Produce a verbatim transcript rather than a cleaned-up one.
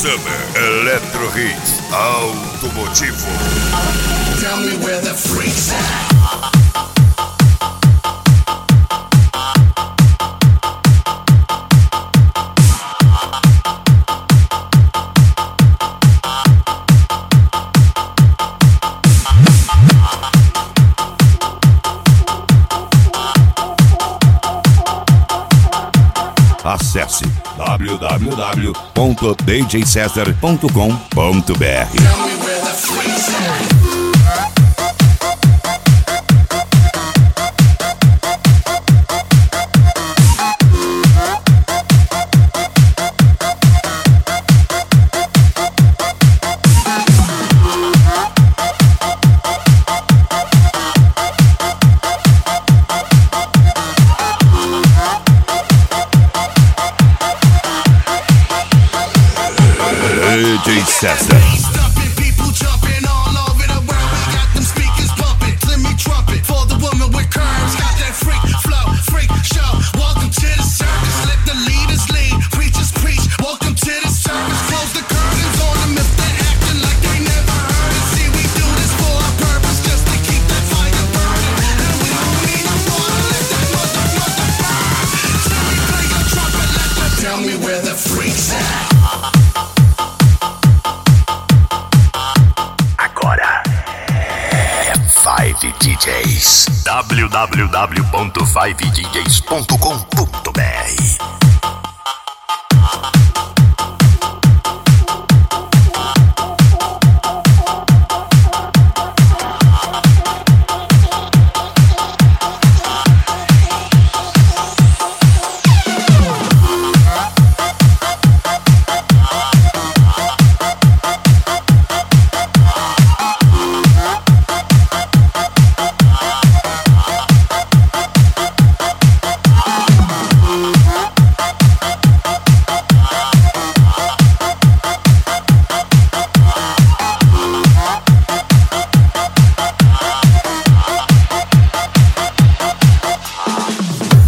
Summer Electro Hits Automotivo. Tell me where the freaks at. Acesse w w w ponto d j cesar ponto com ponto b r. D J Cesar. Tell me where the freaks at. five D Js. w w w ponto five d js ponto com ponto b r